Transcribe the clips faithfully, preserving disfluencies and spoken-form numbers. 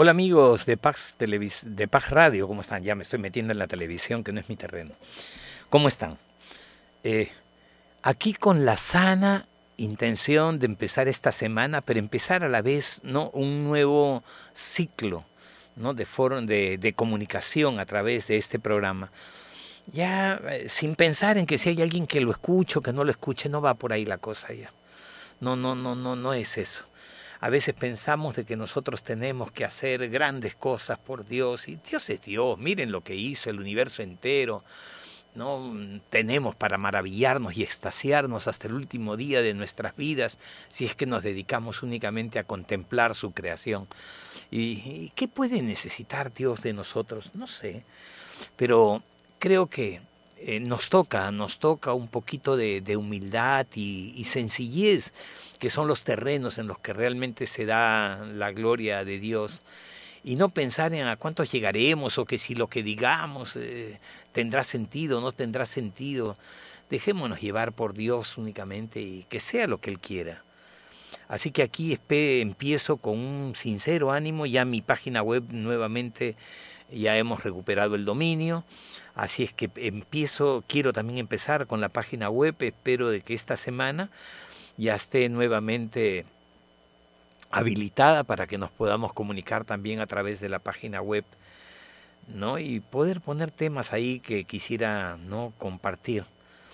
Hola amigos de Pax, Televis de Pax Radio, ¿cómo están? Ya me estoy metiendo en la televisión, que no es mi terreno. ¿Cómo están? Eh, aquí con la sana intención de empezar esta semana, pero empezar a la vez, ¿no?, un nuevo ciclo, ¿no?, de, for de, de comunicación a través de este programa. Ya eh, sin pensar en que si hay alguien que lo escuche o que no lo escuche, no va por ahí la cosa ya. No, no, no, no, no es eso. A veces pensamos de que nosotros tenemos que hacer grandes cosas por Dios, y Dios es Dios, miren lo que hizo el universo entero, ¿no? Tenemos para maravillarnos y extasiarnos hasta el último día de nuestras vidas, si es que nos dedicamos únicamente a contemplar su creación. ¿Y, y qué puede necesitar Dios de nosotros? No sé, pero creo que Eh, nos toca, nos toca un poquito de, de humildad y, y sencillez, que son los terrenos en los que realmente se da la gloria de Dios, y no pensar en a cuántos llegaremos o que si lo que digamos eh, tendrá sentido o no tendrá sentido. Dejémonos llevar por Dios únicamente y que sea lo que Él quiera. Así que aquí empiezo con un sincero ánimo. Ya mi página web nuevamente, ya hemos recuperado el dominio, así es que empiezo, quiero también empezar con la página web. Espero de que esta semana ya esté nuevamente habilitada para que nos podamos comunicar también a través de la página web, ¿no?, y poder poner temas ahí que quisiera, ¿no?, compartir.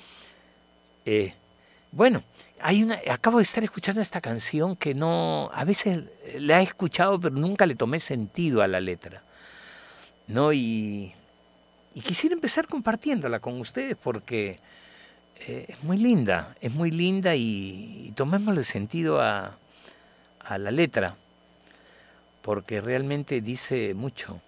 Eh, bueno, hay una, acabo de estar escuchando esta canción que no, a veces la he escuchado pero nunca le tomé sentido a la letra, ¿no? Y, y quisiera empezar compartiéndola con ustedes porque eh, es muy linda, es muy linda y, y tomémosle sentido a, a la letra, porque realmente dice mucho.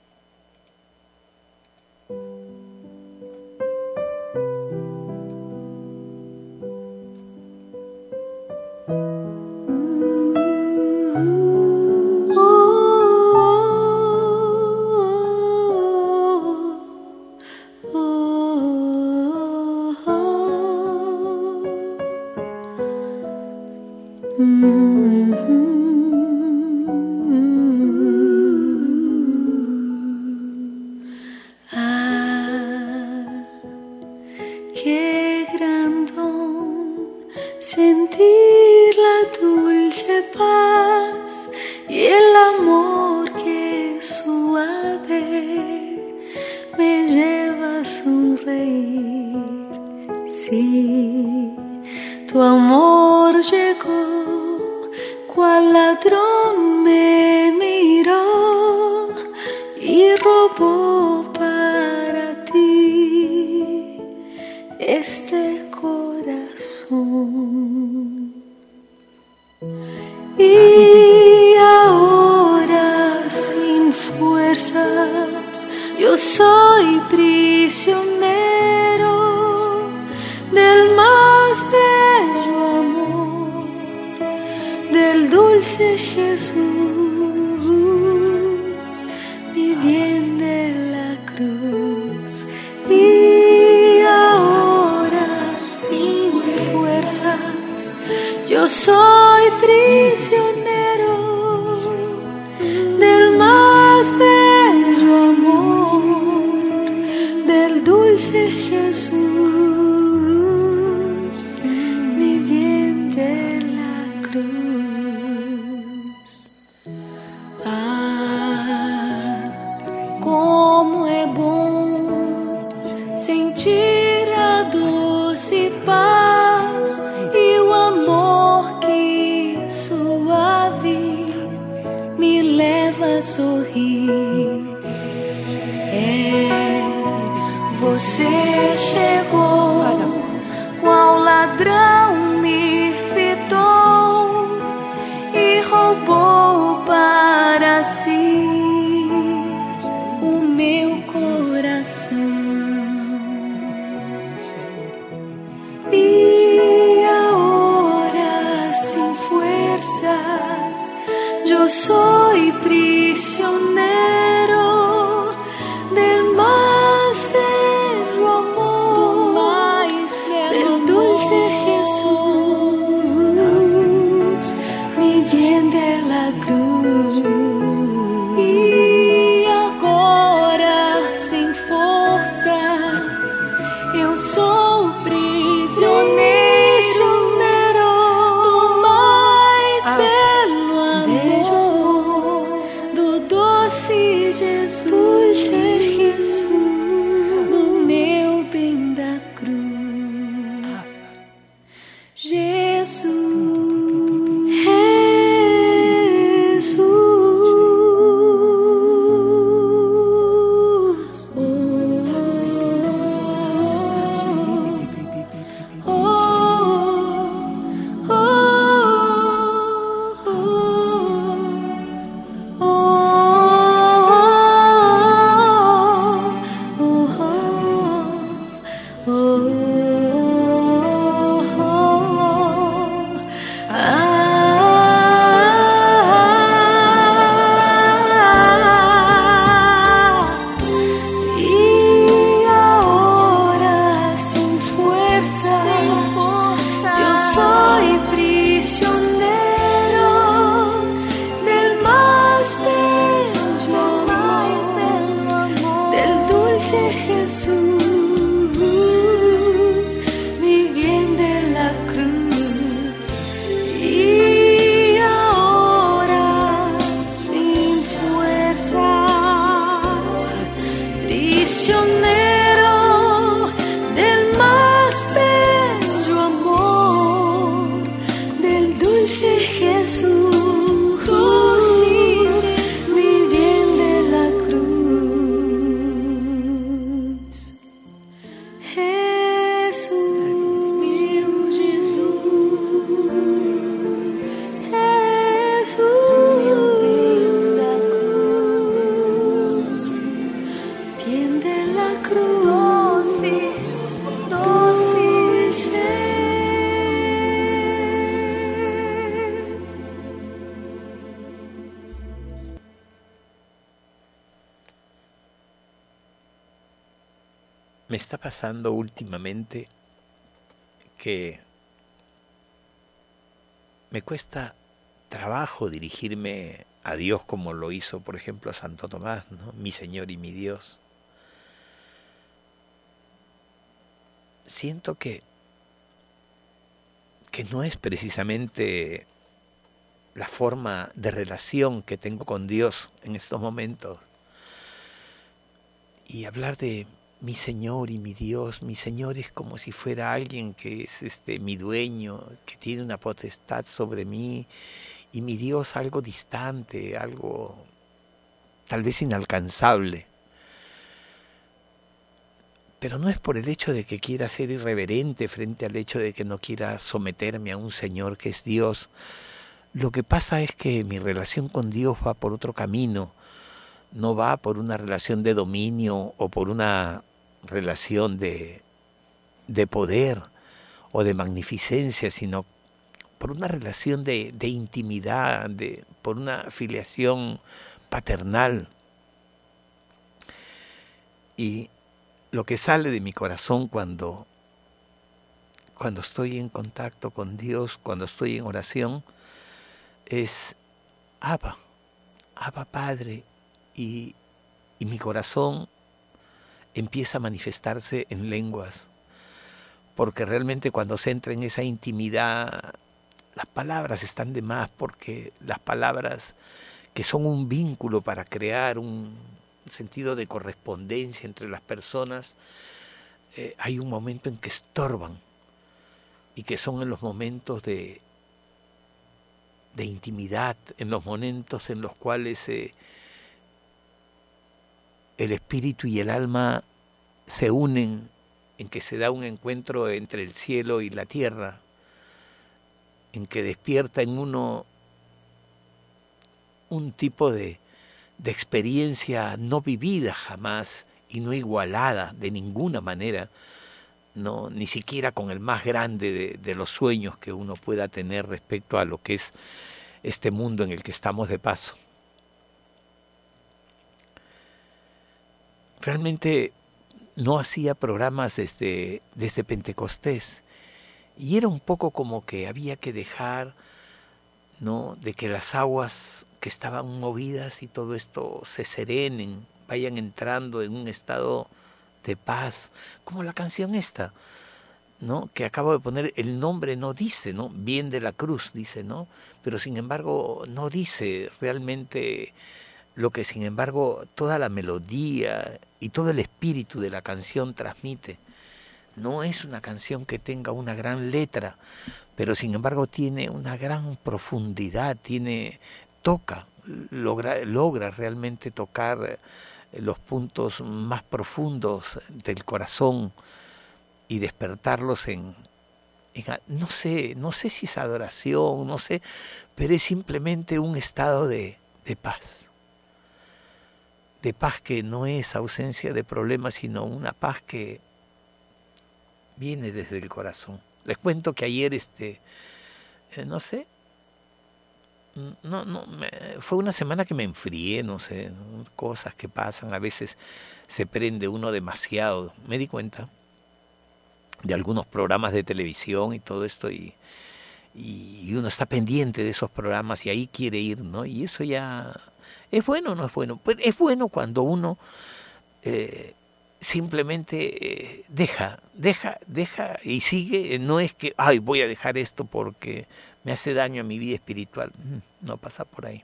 Bien de la cruz. Me está pasando últimamente que me cuesta trabajo dirigirme a Dios como lo hizo, por ejemplo, a Santo Tomás, ¿no? Mi Señor y mi Dios. Siento que, que no es precisamente la forma de relación que tengo con Dios en estos momentos. Y hablar de mi Señor y mi Dios, mi Señor es como si fuera alguien que es este, mi dueño, que tiene una potestad sobre mí, y mi Dios algo distante, algo tal vez inalcanzable. Pero no es por el hecho de que quiera ser irreverente frente al hecho de que no quiera someterme a un Señor que es Dios. Lo que pasa es que mi relación con Dios va por otro camino, no va por una relación de dominio o por una relación de, de poder o de magnificencia, sino por una relación de, de intimidad, de, por una filiación paternal. Y lo que sale de mi corazón cuando, cuando estoy en contacto con Dios, cuando estoy en oración, es Abba, Abba Padre, y, y mi corazón empieza a manifestarse en lenguas, porque realmente cuando se entra en esa intimidad, las palabras están de más, porque las palabras que son un vínculo para crear un sentido de correspondencia entre las personas, eh, hay un momento en que estorban, y que son en los momentos de, de intimidad, en los momentos en los cuales eh, el espíritu y el alma se unen, en que se da un encuentro entre el cielo y la tierra, en que despierta en uno un tipo de, de experiencia no vivida jamás y no igualada de ninguna manera, no, ni siquiera con el más grande de, de los sueños que uno pueda tener respecto a lo que es este mundo en el que estamos de paso. Realmente no hacía programas desde, desde Pentecostés, y era un poco como que había que dejar, ¿no?, de que las aguas que estaban movidas y todo esto se serenen, vayan entrando en un estado de paz, como la canción esta, ¿no?, que acabo de poner. El nombre no dice, ¿no?, bien de la cruz, dice, ¿no?, pero sin embargo no dice realmente lo que sin embargo toda la melodía y todo el espíritu de la canción transmite. No es una canción que tenga una gran letra, pero sin embargo tiene una gran profundidad, tiene, toca, logra, logra realmente tocar los puntos más profundos del corazón y despertarlos en, en, no sé, no sé si es adoración, no sé, pero es simplemente un estado de, de paz. De paz que no es ausencia de problemas, sino una paz que viene desde el corazón. Les cuento que ayer, este, eh, no sé, no, no, me, fue una semana que me enfrié, no sé, ¿no?, cosas que pasan, a veces se prende uno demasiado. Me di cuenta de algunos programas de televisión y todo esto, y, y uno está pendiente de esos programas y ahí quiere ir, ¿no? Y eso ya, ¿es bueno o no es bueno? Pues es bueno cuando uno eh, simplemente eh, deja, deja, deja y sigue. No es que, ay, voy a dejar esto porque me hace daño a mi vida espiritual. No pasa por ahí.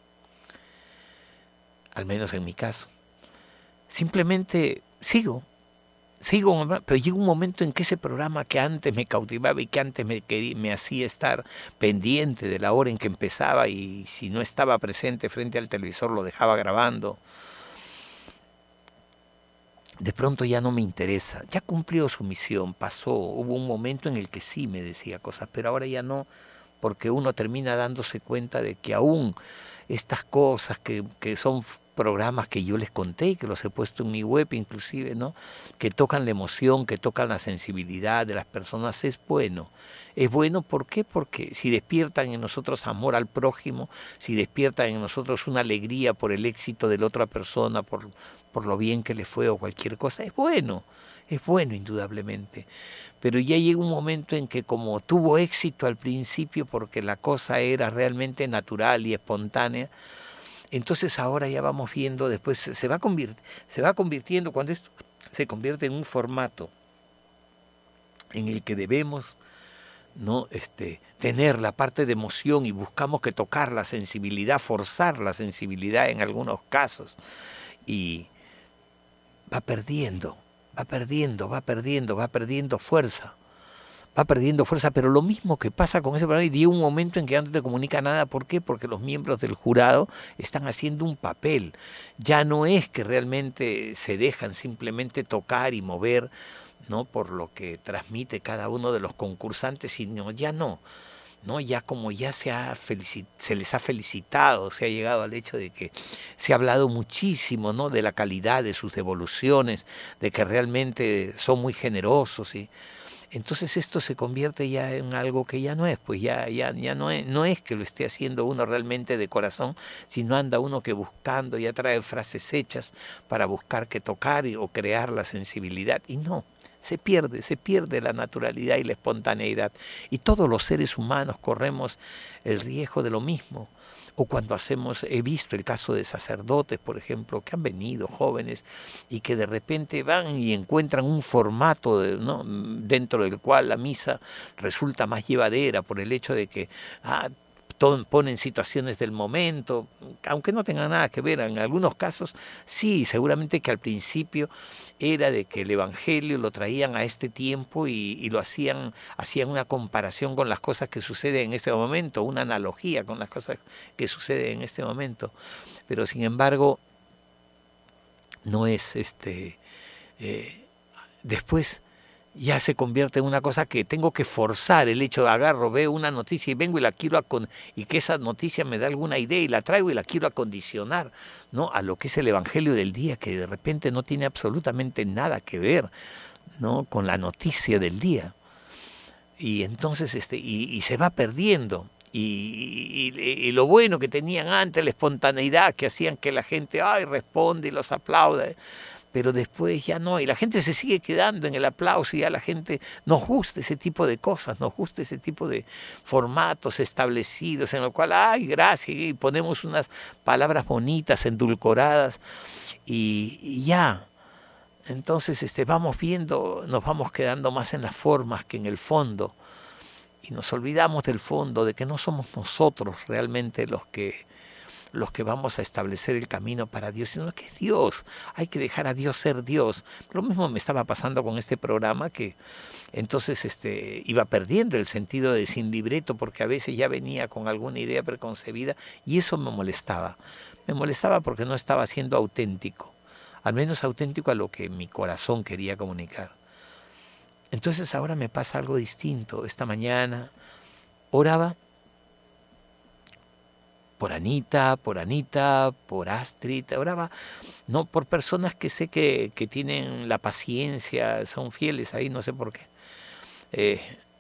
Al menos en mi caso. Simplemente sigo, sigo, pero llega un momento en que ese programa que antes me cautivaba y que antes me, que me hacía estar pendiente de la hora en que empezaba, y si no estaba presente frente al televisor lo dejaba grabando, de pronto ya no me interesa. Ya cumplió su misión, pasó, hubo un momento en el que sí me decía cosas, pero ahora ya no, porque uno termina dándose cuenta de que aún estas cosas que, que son programas que yo les conté, que los he puesto en mi web inclusive, ¿no? Que tocan la emoción, que tocan la sensibilidad de las personas, es bueno. Es bueno, ¿por qué? Porque si despiertan en nosotros amor al prójimo, si despiertan en nosotros una alegría por el éxito de la otra persona, por, por lo bien que le fue o cualquier cosa, es bueno, es bueno indudablemente. Pero ya llega un momento en que como tuvo éxito al principio porque la cosa era realmente natural y espontánea, entonces ahora ya vamos viendo, después se va, convirt, se va convirtiendo, cuando esto se convierte en un formato en el que debemos, ¿no? este, tener la parte de emoción y buscamos que tocar la sensibilidad, forzar la sensibilidad en algunos casos, y va perdiendo, va perdiendo, va perdiendo, va perdiendo fuerza. Va perdiendo fuerza, pero lo mismo que pasa con ese programa, y llega un momento en que ya no te comunica nada. ¿Por qué? Porque los miembros del jurado están haciendo un papel. Ya no es que realmente se dejan simplemente tocar y mover, ¿no? por lo que transmite cada uno de los concursantes, sino ya no. ¿no? Ya como ya se, ha felicit- se les ha felicitado, se ha llegado al hecho de que se ha hablado muchísimo, ¿no? de la calidad de sus devoluciones, de que realmente son muy generosos, ¿sí? Entonces esto se convierte ya en algo que ya no es, pues ya, ya, ya no es, no es que lo esté haciendo uno realmente de corazón, sino anda uno que buscando, ya trae frases hechas para buscar que tocar o crear la sensibilidad, y no, se pierde, se pierde la naturalidad y la espontaneidad, y todos los seres humanos corremos el riesgo de lo mismo. O cuando hacemos, he visto el caso de sacerdotes, por ejemplo, que han venido jóvenes y que de repente van y encuentran un formato de, ¿no? dentro del cual la misa resulta más llevadera por el hecho de que ah, ponen situaciones del momento, aunque no tengan nada que ver. En algunos casos sí, seguramente que al principio era de que el evangelio lo traían a este tiempo y, y lo hacían, hacían una comparación con las cosas que suceden en este momento, una analogía con las cosas que suceden en este momento, pero sin embargo no es este eh, después ya se convierte en una cosa que tengo que forzar el hecho de agarro, veo una noticia y vengo y la quiero acon- y que esa noticia me da alguna idea y la traigo y la quiero acondicionar, ¿no? a lo que es el evangelio del día, que de repente no tiene absolutamente nada que ver, ¿no? con la noticia del día. Y entonces este y, y se va perdiendo. Y, y, y lo bueno que tenían antes, la espontaneidad, que hacían que la gente ay responde y los aplaude, pero después ya no, y la gente se sigue quedando en el aplauso, y ya la gente nos gusta ese tipo de cosas, nos gusta ese tipo de formatos establecidos en los cuales, ay, gracias, y ponemos unas palabras bonitas, endulcoradas, y, y ya. Entonces este, vamos viendo, nos vamos quedando más en las formas que en el fondo, y nos olvidamos del fondo, de que no somos nosotros realmente los que los que vamos a establecer el camino para Dios, sino que es Dios. Hay que dejar a Dios ser Dios. Lo mismo me estaba pasando con este programa, que entonces este, iba perdiendo el sentido de sin libreto, porque a veces ya venía con alguna idea preconcebida, y eso me molestaba. Me molestaba porque no estaba siendo auténtico, al menos auténtico a lo que mi corazón quería comunicar. Entonces ahora me pasa algo distinto. Esta mañana oraba por Anita, por Anita, por Astrid, oraba, no, por personas que sé que, que tienen la paciencia, son fieles ahí, no sé por qué. Eh,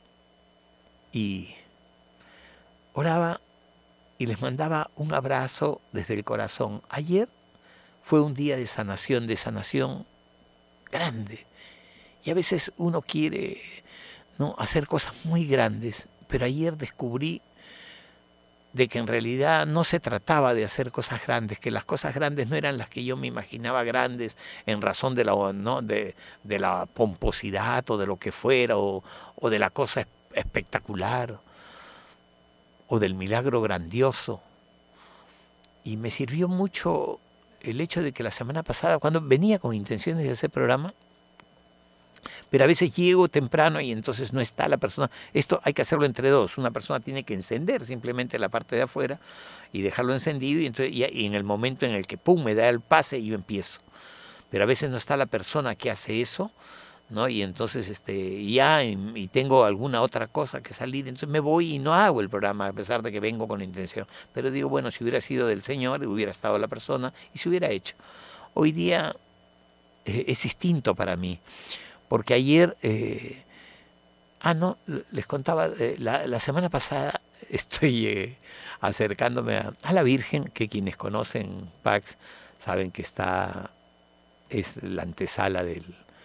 y oraba y les mandaba un abrazo desde el corazón. Ayer fue un día de sanación, de sanación grande. Y a veces uno quiere, ¿no?, hacer cosas muy grandes, pero ayer descubrí de que en realidad no se trataba de hacer cosas grandes, que las cosas grandes no eran las que yo me imaginaba grandes en razón de la, ¿no?, de, de la pomposidad o de lo que fuera, o, o de la cosa espectacular, o del milagro grandioso. Y me sirvió mucho el hecho de que la semana pasada, cuando venía con intenciones de hacer programa, pero a veces llego temprano y entonces no está la persona. Esto hay que hacerlo entre dos. Una persona tiene que encender simplemente la parte de afuera y dejarlo encendido, y, entonces, y, y en el momento en el que pum, me da el pase, yo empiezo. Pero a veces no está la persona que hace eso, ¿no? Y entonces este, ya, y, y tengo alguna otra cosa que salir, entonces me voy y no hago el programa, a pesar de que vengo con la intención. Pero digo, bueno, si hubiera sido del Señor, hubiera estado la persona y se hubiera hecho. Hoy día eh, es distinto para mí, porque ayer, eh, ah, no, les contaba, eh, la, la semana pasada estoy eh, acercándome a, a la Virgen, que quienes conocen Pax saben que está, es la antesala del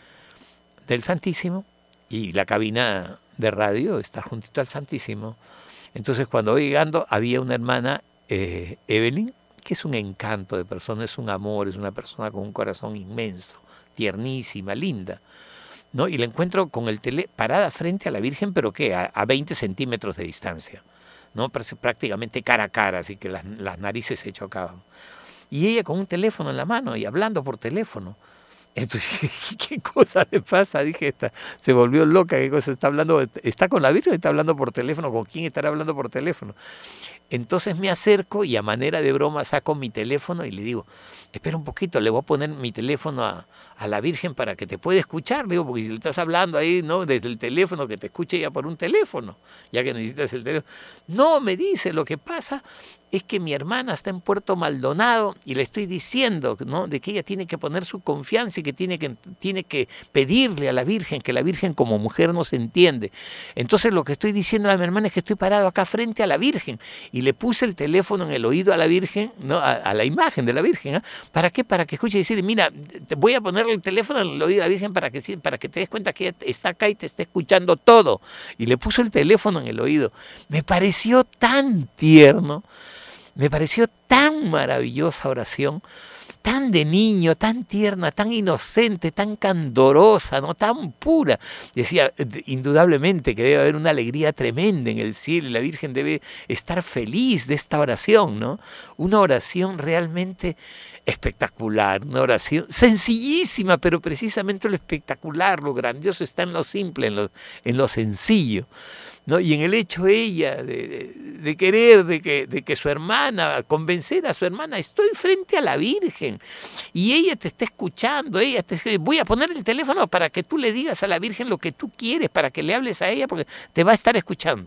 del Santísimo, y la cabina de radio está juntito al Santísimo. Entonces cuando voy llegando había una hermana, eh, Evelyn, que es un encanto de persona, es un amor, es una persona con un corazón inmenso, tiernísima, linda, ¿no? Y la encuentro con el tele parada frente a la Virgen, pero ¿qué? A, a veinte centímetros de distancia, ¿no? Prácticamente cara a cara, así que las, las narices se chocaban. Y ella con un teléfono en la mano y hablando por teléfono. Entonces, ¿qué cosa le pasa? Dije, esta, se volvió loca, ¿qué cosa está hablando? ¿Está con la Virgen o está hablando por teléfono? ¿Con quién estará hablando por teléfono? Entonces me acerco y a manera de broma saco mi teléfono y le digo, espera un poquito, le voy a poner mi teléfono a, a la Virgen para que te pueda escuchar, le digo, porque si le estás hablando ahí, ¿no? Desde el teléfono, que te escuche ya por un teléfono, ya que necesitas el teléfono. No, me dice, lo que pasa es que mi hermana está en Puerto Maldonado y le estoy diciendo, ¿no? De que ella tiene que poner su confianza y que tiene que, tiene que pedirle a la Virgen, que la Virgen como mujer no se entiende. Entonces lo que estoy diciendo a mi hermana es que estoy parado acá frente a la Virgen y le puse el teléfono en el oído a la Virgen, ¿no? a, a la imagen de la Virgen. ¿eh? ¿Para qué? Para que escuche y decirle, mira, te voy a ponerle el teléfono en el oído a la Virgen para que, para que te des cuenta que ella está acá y te está escuchando todo. Y le puso el teléfono en el oído. Me pareció tan tierno. Me pareció tan maravillosa oración, tan de niño, tan tierna, tan inocente, tan candorosa, ¿no? Tan pura. Decía, indudablemente que debe haber una alegría tremenda en el cielo y la Virgen debe estar feliz de esta oración, ¿no? Una oración realmente espectacular, una oración sencillísima, pero precisamente lo espectacular, lo grandioso está en lo simple, en lo, en lo sencillo. ¿No? Y en el hecho ella de, de, de querer de que, de que su hermana, convencer a su hermana, estoy frente a la Virgen y ella te está escuchando, ella te, voy a poner el teléfono para que tú le digas a la Virgen lo que tú quieres, para que le hables a ella porque te va a estar escuchando.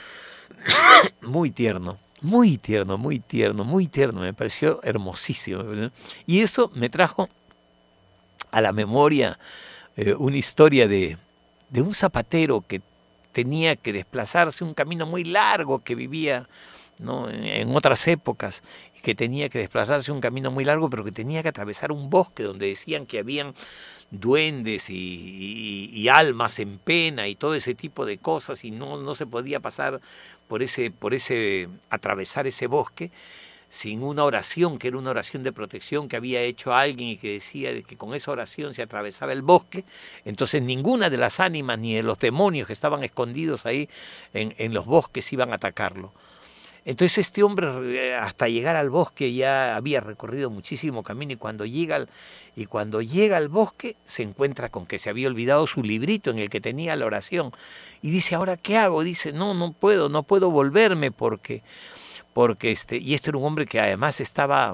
Muy tierno, muy tierno, muy tierno, muy tierno, me pareció hermosísimo, ¿verdad? Y eso me trajo a la memoria eh, una historia de, de un zapatero que tenía que desplazarse un camino muy largo que vivía, ¿no? en, en otras épocas, y que tenía que desplazarse un camino muy largo, pero que tenía que atravesar un bosque donde decían que habían duendes y, y, y almas en pena y todo ese tipo de cosas, y no, no se podía pasar por ese, por ese, atravesar ese bosque sin una oración, que era una oración de protección que había hecho alguien y que decía de que con esa oración se atravesaba el bosque. Entonces ninguna de las ánimas ni de los demonios que estaban escondidos ahí en, en los bosques iban a atacarlo. Entonces este hombre hasta llegar al bosque ya había recorrido muchísimo camino y cuando llega al, y cuando llega al bosque se encuentra con que se había olvidado su librito en el que tenía la oración y dice, ¿ahora qué hago? Dice, no, no puedo, no puedo volverme porque... porque este, y este era un hombre que además estaba,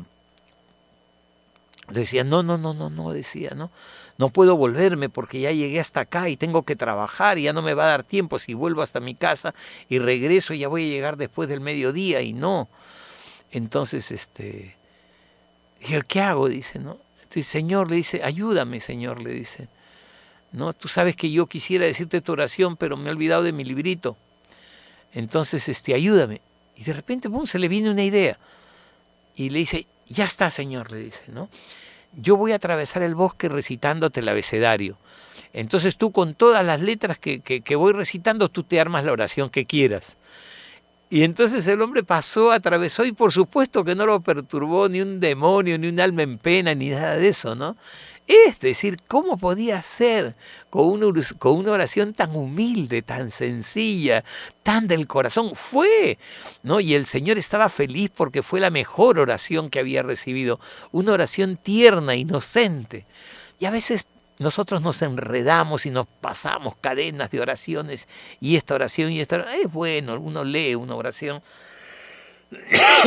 decía, no, no, no, no, no, decía, no, no puedo volverme porque ya llegué hasta acá y tengo que trabajar y ya no me va a dar tiempo si vuelvo hasta mi casa y regreso ya voy a llegar después del mediodía y no. Entonces, este, dije, ¿qué hago? Dice, ¿no? Entonces, Señor, le dice, ayúdame, Señor, le dice, no, tú sabes que yo quisiera decirte tu oración, pero me he olvidado de mi librito. Entonces, este, ayúdame. Y de repente, pum, se le viene una idea. Y le dice, ya está, Señor, le dice, ¿no? Yo voy a atravesar el bosque recitándote el abecedario. Entonces tú con todas las letras que, que, que voy recitando, tú te armas la oración que quieras. Y entonces el hombre pasó, atravesó y por supuesto que no lo perturbó ni un demonio, ni un alma en pena, ni nada de eso, ¿no? Es decir, ¿cómo podía ser con una, con una oración tan humilde, tan sencilla, tan del corazón? Fue, ¿no? Y el Señor estaba feliz porque fue la mejor oración que había recibido, una oración tierna, inocente. Y a veces nosotros nos enredamos y nos pasamos cadenas de oraciones y esta oración y esta oración. Es bueno, uno lee una oración.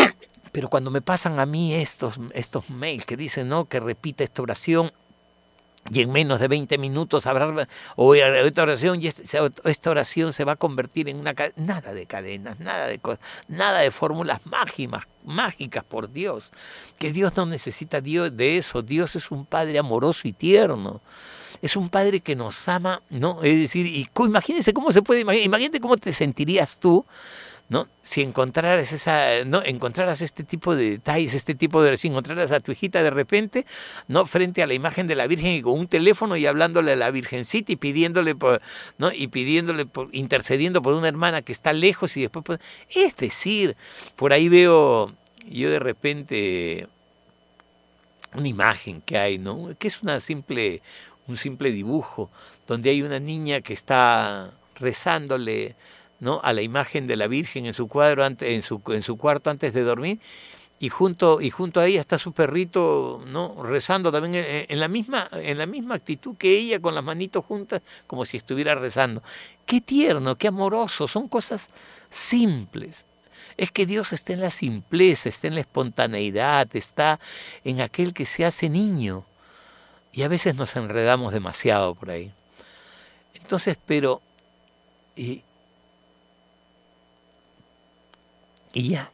Pero cuando me pasan a mí estos, estos mails que dicen, ¿no?, que repita esta oración, y en menos de veinte minutos habrá o esta oración y esta, esta oración se va a convertir en una cadena. Nada de cadenas, nada de cosas, nada de fórmulas mágicas, mágicas, por Dios. Que Dios no necesita Dios de eso. Dios es un Padre amoroso y tierno. Es un Padre que nos ama, ¿no? Es decir, y imagínense cómo se puede imaginar, imagínate cómo te sentirías tú, ¿no? Si encontraras esa, ¿no? Encontraras este tipo de detalles, este tipo de, si encontraras a tu hijita de repente, ¿no? Frente a la imagen de la Virgen y con un teléfono y hablándole a la Virgencita y pidiéndole por, ¿no? Y pidiéndole por, intercediendo por una hermana que está lejos y después, pues, es decir, por ahí veo yo de repente una imagen que hay, ¿no? Que es una simple, un simple dibujo donde hay una niña que está rezándole, ¿no? A la imagen de la Virgen en su cuadro ante, en su en su cuarto antes de dormir y junto y junto a ella está su perrito, ¿no? Rezando también en, en la misma en la misma actitud que ella, con las manitos juntas como si estuviera rezando. Qué tierno, qué amoroso, son cosas simples. Es que Dios está en la simpleza, está en la espontaneidad, está en aquel que se hace niño. Y a veces nos enredamos demasiado por ahí. Entonces, pero y, Y ya.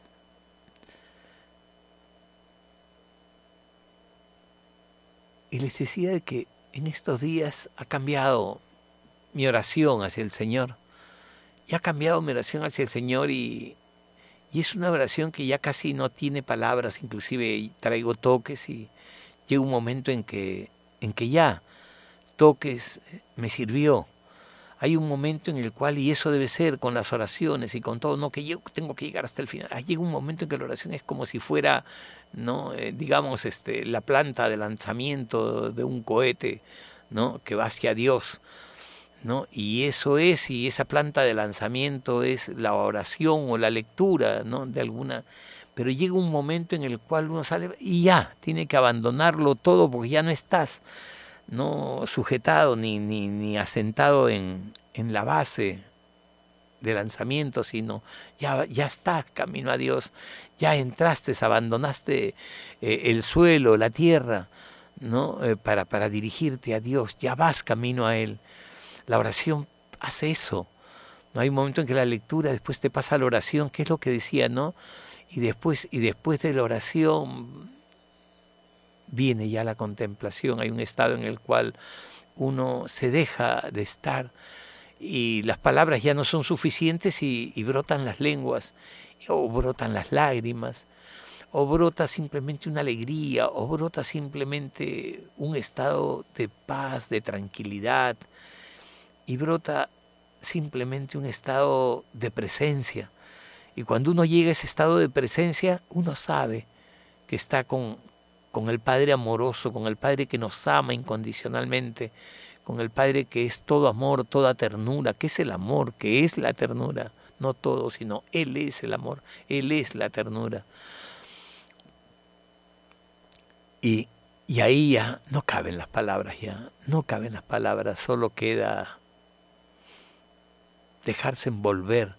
Y les decía de que en estos días ha cambiado mi oración hacia el Señor. Y ha cambiado mi oración hacia el Señor y, y es una oración que ya casi no tiene palabras, inclusive traigo toques y llega un momento en que, en que ya toques me sirvió. Hay un momento en el cual, y eso debe ser con las oraciones y con todo, no que yo tengo que llegar hasta el final. Hay llega un momento en que la oración es como si fuera, no, eh, digamos, este, la planta de lanzamiento de un cohete, ¿no? Que va hacia Dios, ¿no? Y eso es, y esa planta de lanzamiento es la oración o la lectura, ¿no? De alguna. Pero llega un momento en el cual uno sale y ya tiene que abandonarlo todo porque ya no estás, no sujetado ni, ni, ni asentado en, en la base de lanzamiento, sino ya, ya estás camino a Dios, ya entraste, abandonaste eh, el suelo, la tierra, ¿no? Eh, para, para dirigirte a Dios, ya vas camino a Él. La oración hace eso. No hay un momento en que la lectura después te pasa a la oración, que es lo que decía, ¿no? Y después, y después de la oración viene ya la contemplación, hay un estado en el cual uno se deja de estar y las palabras ya no son suficientes y, y brotan las lenguas, o brotan las lágrimas, o brota simplemente una alegría, o brota simplemente un estado de paz, de tranquilidad, y brota simplemente un estado de presencia. Y cuando uno llega a ese estado de presencia, uno sabe que está con, con el Padre amoroso, con el Padre que nos ama incondicionalmente, con el Padre que es todo amor, toda ternura, que es el amor, que es la ternura, no todo, sino Él es el amor, Él es la ternura. Y, y ahí ya no caben las palabras, ya no caben las palabras, solo queda dejarse envolver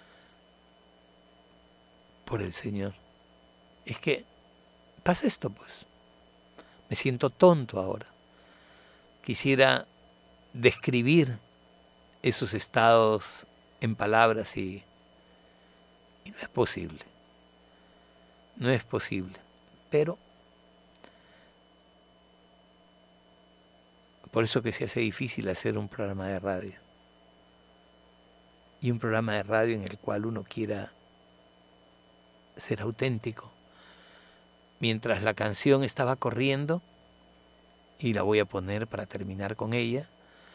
por el Señor. Es que pasa esto, pues. Me siento tonto ahora. Quisiera describir esos estados en palabras y, y no es posible. No es posible. Pero por eso que se hace difícil hacer un programa de radio. Y un programa de radio en el cual uno quiera ser auténtico. Mientras la canción estaba corriendo, y la voy a poner para terminar con ella,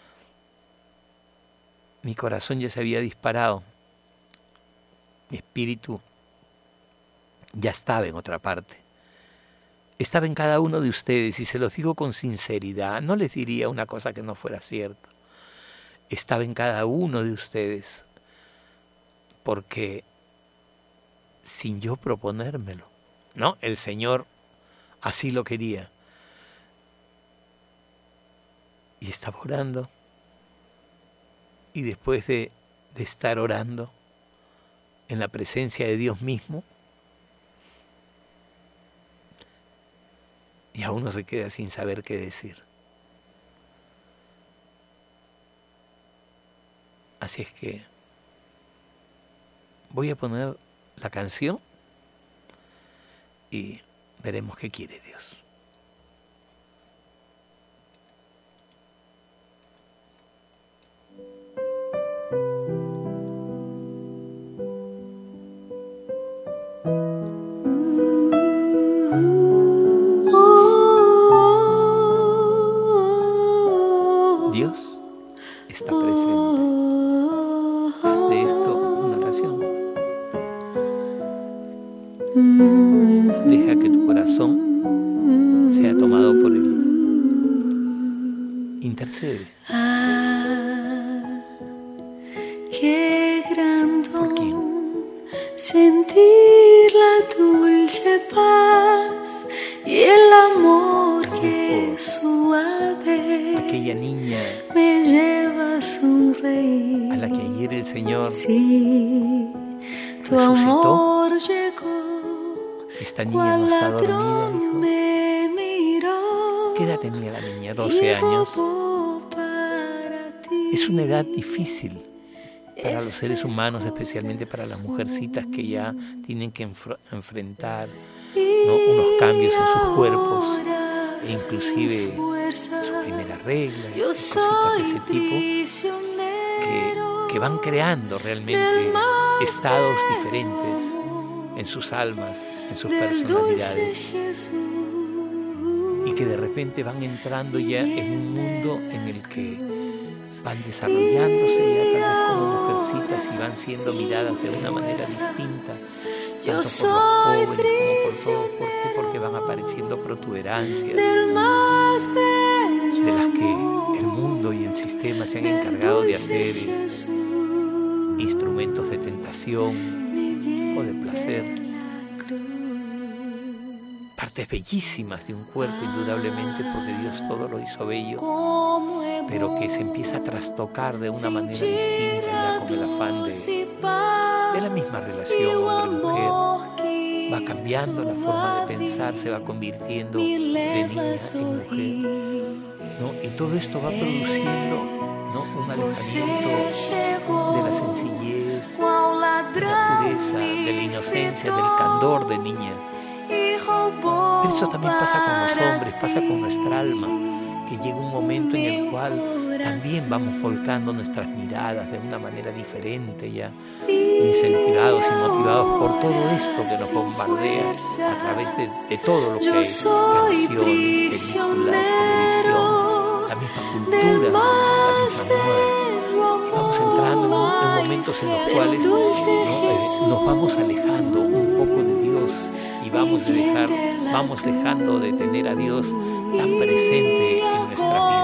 mi corazón ya se había disparado, mi espíritu ya estaba en otra parte. Estaba en cada uno de ustedes y se los digo con sinceridad, no les diría una cosa que no fuera cierta. Estaba en cada uno de ustedes porque sin yo proponérmelo, ¿no? El Señor así lo quería. Y estaba orando. Y después de, de estar orando en la presencia de Dios mismo, ya uno se queda sin saber qué decir. Así es que voy a poner la canción y veremos qué quiere Dios. Dios está presente. Haz de esto una oración. Deja que tu corazón sea tomado por Él. Intercede. Ah, qué gran don. ¿Por quién? Sentir la dulce paz y el amor También que por suave aquella niña me lleva a sonreír. a la que ayer el Señor Sí, tu resucitó. amor llegó. Esta niña no cual está dormida, ladrón dijo. me miró. ¿Qué edad tenía la niña? doce y años. robó para ti. Es una edad difícil para los seres humanos, especialmente para las mujercitas que ya tienen que enfr- enfrentar, ¿no?, unos cambios en sus cuerpos, e inclusive su primera regla y cositas de ese tipo, que, que van creando realmente estados diferentes en sus almas, en sus personalidades, y que de repente van entrando ya en un mundo en el que van desarrollándose ya tal vez como mujercitas y van siendo miradas de una manera distinta, tanto por los jóvenes como por todos. ¿Por qué? Porque van apareciendo protuberancias de las que el mundo y el sistema se han encargado de hacer eh, instrumentos de tentación o de placer. Partes bellísimas de un cuerpo, indudablemente, porque Dios todo lo hizo bello, pero que se empieza a trastocar de una manera distinta ya con el afán de, de la misma relación hombre-mujer. Va cambiando la forma de pensar, se va convirtiendo de niña en mujer, ¿no? Y todo esto va produciendo, ¿no?, un alejamiento de la sencillez, de la pureza, de la inocencia, del candor de niña. Pero eso también pasa con los hombres, pasa con nuestra alma, que llega un momento en el cual también vamos volcando nuestras miradas de una manera diferente ya, incentivados y motivados por todo esto que nos bombardea a través de, de todo lo que hay, canciones, películas, televisión, la misma cultura, la misma moda. Y vamos entrando en, en momentos en los cuales, ¿no?, eh, nos vamos alejando un poco de Dios y vamos, de dejar, vamos dejando de tener a Dios tan presente en nuestras vidas.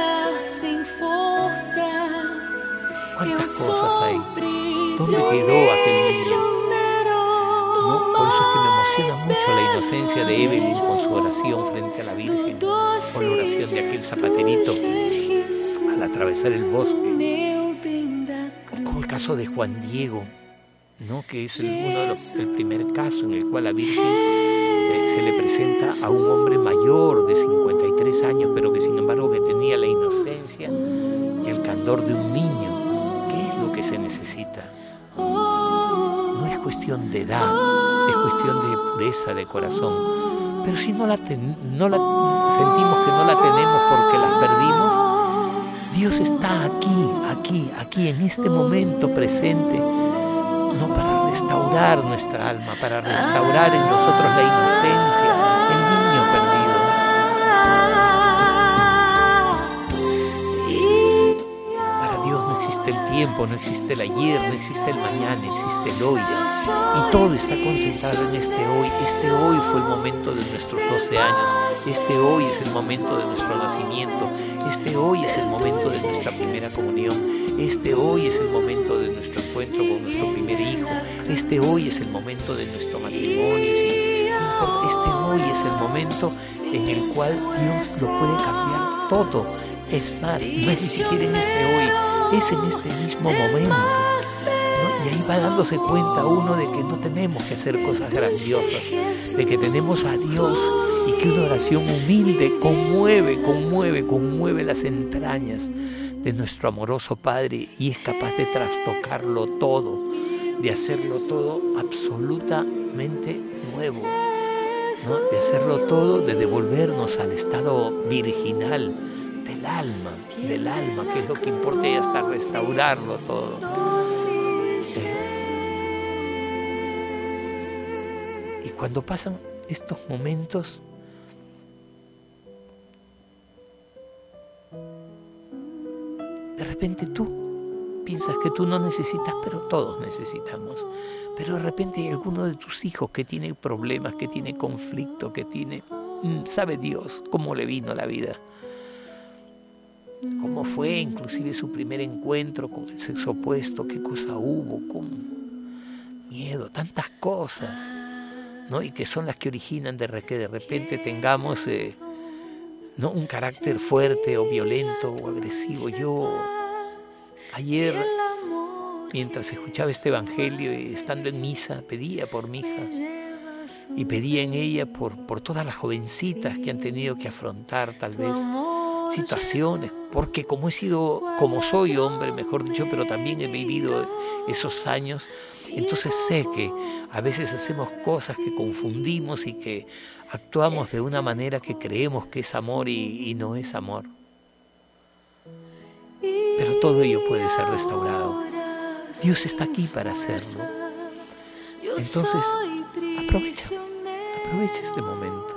¿Cuántas cosas hay? ¿Dónde quedó aquel niño? ¿No? Por eso es que me emociona mucho la inocencia de Evelyn con su oración frente a la Virgen, o la oración de aquel zapaterito al atravesar el bosque, o como el caso de Juan Diego, ¿no?, que es el, uno de los, el primer caso en el cual la Virgen eh, se le presenta a un hombre mayor de cincuenta y tres años, pero que sin embargo que tenía la inocencia y el candor de un niño. ¿Qué es lo que se necesita? No es cuestión de edad, es cuestión de pureza de corazón. Pero si no la, ten, no la sentimos que no la tenemos porque la perdimos, Dios está aquí, aquí, aquí, en este momento presente, no para restaurar nuestra alma, para restaurar en nosotros la inocencia, el niño perdido. Para Dios no existe el tiempo, no existe el ayer, no existe el mañana, existe el hoy. Y todo está concentrado en este hoy. Este hoy fue el momento de nuestros doce años. Este hoy es el momento de nuestro nacimiento. Este hoy es el momento de nuestra primera comunión. Este hoy es el momento de nuestro encuentro con nuestro primer hijo. Este hoy es el momento de nuestro matrimonio. ¿Sí? Este hoy es el momento en el cual Dios lo puede cambiar todo. Es más, no es ni siquiera en este hoy, es en este mismo momento, ¿no? Y ahí va dándose cuenta uno de que no tenemos que hacer cosas grandiosas, de que tenemos a Dios y que una oración humilde conmueve, conmueve, conmueve las entrañas de nuestro amoroso Padre y es capaz de trastocarlo todo, de hacerlo todo absolutamente nuevo, ¿no? De hacerlo todo, de devolvernos al estado virginal del alma, del alma, que es lo que importa, y hasta restaurarlo todo. Eh, y cuando pasan estos momentos, de repente tú piensas que tú no necesitas, pero todos necesitamos. Pero de repente hay alguno de tus hijos que tiene problemas, que tiene conflicto, que tiene... Sabe Dios cómo le vino la vida. Cómo fue inclusive su primer encuentro con el sexo opuesto, qué cosa hubo, con miedo, tantas cosas, ¿no? Y que son las que originan de que de repente tengamos eh, ¿no? un carácter fuerte o violento o agresivo. Yo ayer, mientras escuchaba este evangelio y estando en misa, pedía por mi hija y pedía en ella por, por todas las jovencitas que han tenido que afrontar tal vez situaciones, porque como he sido, como soy hombre, mejor dicho, pero también he vivido esos años, entonces sé que a veces hacemos cosas que confundimos y que actuamos de una manera que creemos que es amor y, y no es amor. Pero todo ello puede ser restaurado. Dios está aquí para hacerlo. Entonces, aprovecha, aprovecha este momento.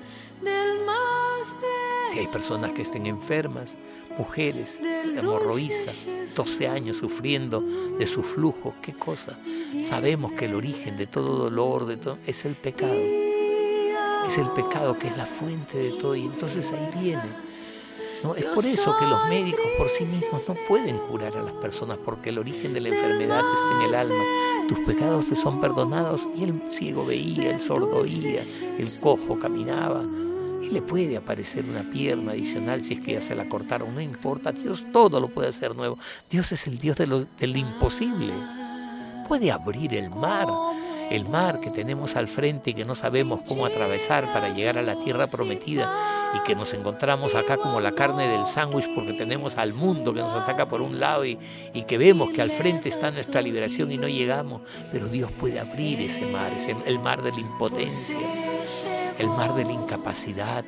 Si hay personas que estén enfermas, mujeres, hemorroísa, doce años sufriendo de su flujo, ¿qué cosa? Sabemos que el origen de todo dolor, de todo, es el pecado. Es el pecado que es la fuente de todo, y entonces ahí viene. ¿No? Es por eso que los médicos por sí mismos no pueden curar a las personas, porque el origen de la enfermedad está en el alma. Tus pecados te son perdonados, y el ciego veía, el sordo oía, el cojo caminaba. Y le puede aparecer una pierna adicional si es que ya se la cortaron, no importa. Dios todo lo puede hacer nuevo. Dios es el Dios de lo, de lo imposible. Puede abrir el mar. El mar que tenemos al frente y que no sabemos cómo atravesar para llegar a la tierra prometida, y que nos encontramos acá como la carne del sándwich porque tenemos al mundo que nos ataca por un lado y, y que vemos que al frente está nuestra liberación y no llegamos, pero Dios puede abrir ese mar, ese, el mar de la impotencia, el mar de la incapacidad.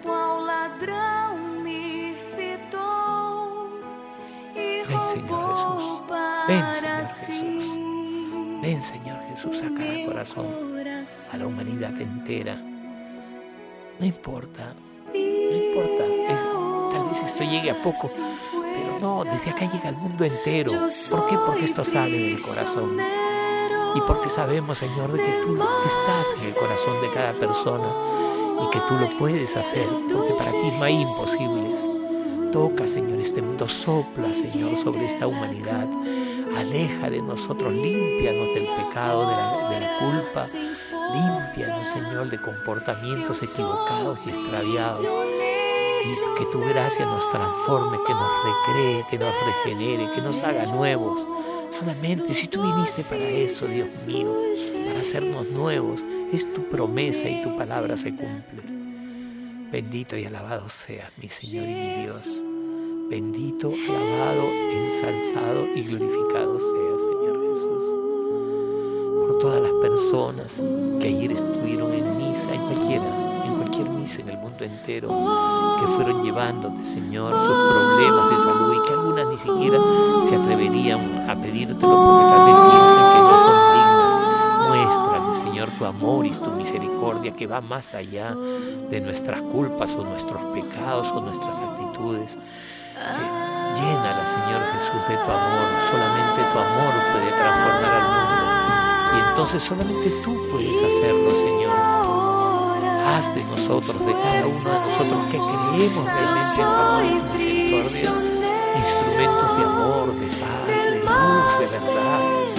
Ven, Señor Jesús, ven, Señor Jesús. Ven, Señor Jesús, a cada corazón, a la humanidad entera. No importa, no importa. Es, tal vez esto llegue a poco, pero no, desde acá llega al mundo entero. ¿Por qué? Porque esto sale del corazón. Y porque sabemos, Señor, de que tú estás en el corazón de cada persona y que tú lo puedes hacer, porque para ti no hay imposibles. Toca, Señor, este mundo, sopla, Señor, sobre esta humanidad. Aleja de nosotros, límpianos del pecado, de la, de la culpa, límpianos, Señor, de comportamientos equivocados y extraviados, y que tu gracia nos transforme, que nos recree, que nos regenere, que nos haga nuevos. Solamente si tú viniste para eso, Dios mío, para hacernos nuevos, es tu promesa y tu palabra se cumple. Bendito y alabado seas, mi Señor y mi Dios. Bendito, alabado, ensalzado y glorificado sea, Señor Jesús. Por todas las personas que ayer estuvieron en misa, en cualquiera, en cualquier misa en el mundo entero, que fueron llevándote, Señor, sus problemas de salud, y que algunas ni siquiera se atreverían a pedírtelo porque tal vez piensan que no son dignas. Muéstrale, Señor, tu amor y tu misericordia, que va más allá de nuestras culpas o nuestros pecados o nuestras actitudes. Que llénala, Señor Jesús, de tu amor. Solamente tu amor puede transformar al mundo, y entonces solamente tú puedes hacerlo, Señor. Haz de nosotros, de cada uno de nosotros que creemos realmente en tu amor y tu misericordia, instrumentos de amor, de paz, de luz, de verdad.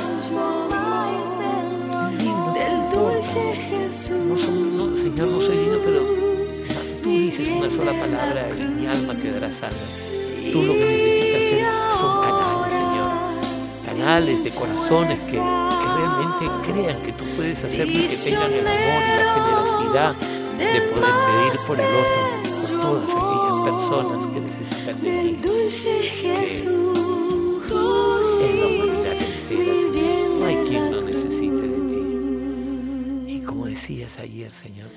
No, son, no, Señor, no soy digno, pero tú dices una sola palabra y mi alma quedará sana. Tú lo que necesitas hacer son canales, Señor, canales de corazones que, que realmente crean que tú puedes hacerlo, y que tengan el amor y la generosidad de poder pedir por el otro, por todas aquellas personas que necesitan de ti, que es la humanidad entera, Señor. No hay quien no necesite de ti. Y como decías ayer, Señor,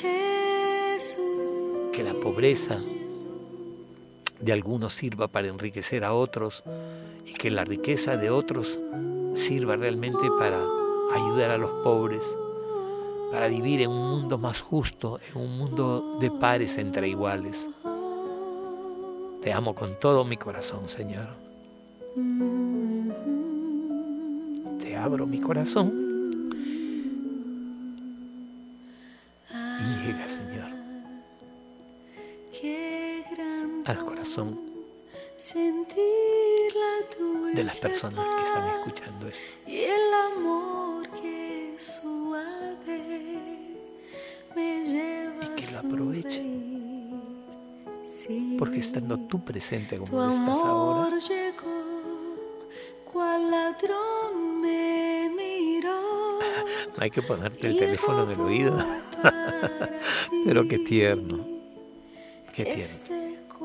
que la pobreza de algunos sirva para enriquecer a otros y que la riqueza de otros sirva realmente para ayudar a los pobres, para vivir en un mundo más justo, en un mundo de pares entre iguales. Te amo con todo mi corazón, Señor. Te abro mi corazón y llega, Señor, al corazón de las personas que están escuchando esto. Y el amor que es suave me lleva y que lo aprovechen, porque estando tú presente como lo estás ahora, cual ladrón me miró. No hay que ponerte el teléfono en el oído. Pero qué tierno, qué tierno.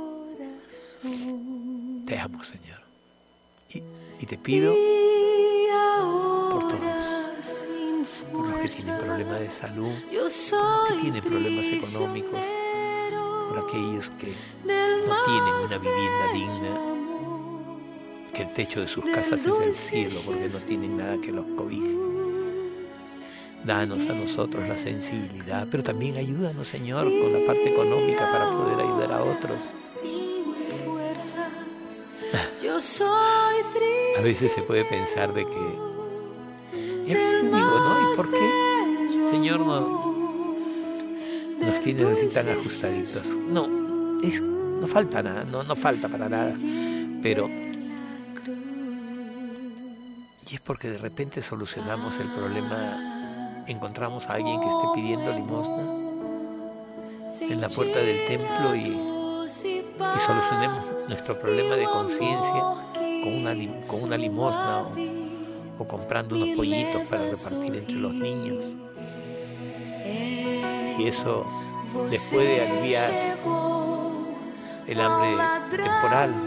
Te amo, Señor. Y, y te pido por todos, por los que tienen problemas de salud, por los que tienen problemas económicos, por aquellos que no tienen una vivienda digna, que el techo de sus casas es el cielo porque no tienen nada que los cobije. Danos a nosotros la sensibilidad, pero también ayúdanos, Señor, con la parte económica para poder ayudar a otros. A veces se puede pensar de que, y a veces digo, ¿no? ¿Y por qué, Señor, no nos tienes así tan ajustaditos? No, es, no falta nada, no, no falta para nada, pero y es porque de repente solucionamos el problema, encontramos a alguien que esté pidiendo limosna en la puerta del templo y y solucionemos nuestro problema de conciencia con una, con una limosna o, o comprando unos pollitos para repartir entre los niños. Y eso les puede aliviar el hambre temporal.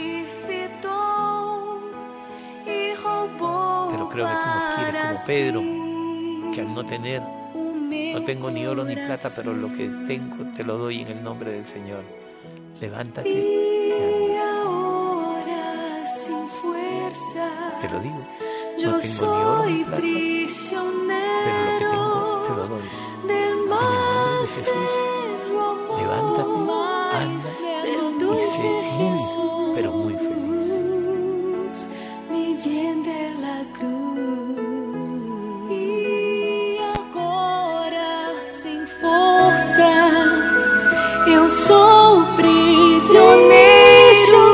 Pero creo que tú nos quieres como Pedro, que al no tener, no tengo ni oro ni plata, pero lo que tengo te lo doy en el nombre del Señor. Levántate y anda. Te lo digo, no tengo ni oro ni plata, pero lo que tengo te lo doy. En el nombre de Jesús, levántate, anda y sé muy, pero muy feliz. Mi bien de la cruz. E agora sem forças eu sou prisioneiro